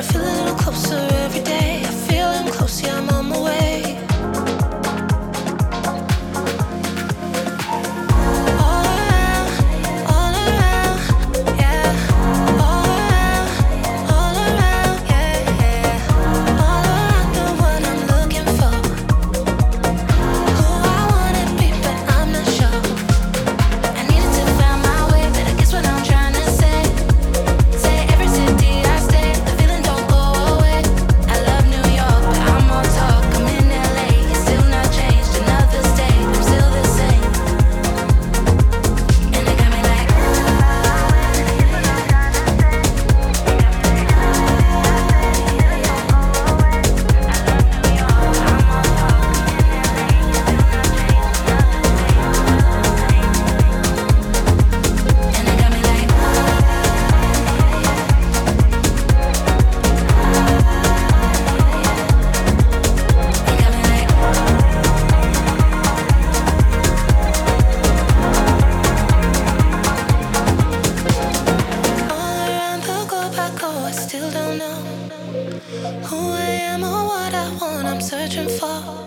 feel a little closer every day. I feel I'm close, yeah, I'm on my way. All around, yeah. All around, yeah, yeah. All around the one I'm looking for. Who I wanna be, but I'm not sure. I needed to find my way, but I guess what I'm trying to say. Say every city I stay, the feeling don't go away. I love New York, but I'm all talk. I'm in LA, it's still not changed. Another state, I'm still the same. And it got me like, and it got me like, it got me like. All around the globe I go, I still don't know who I am or what I want. I'm searching for.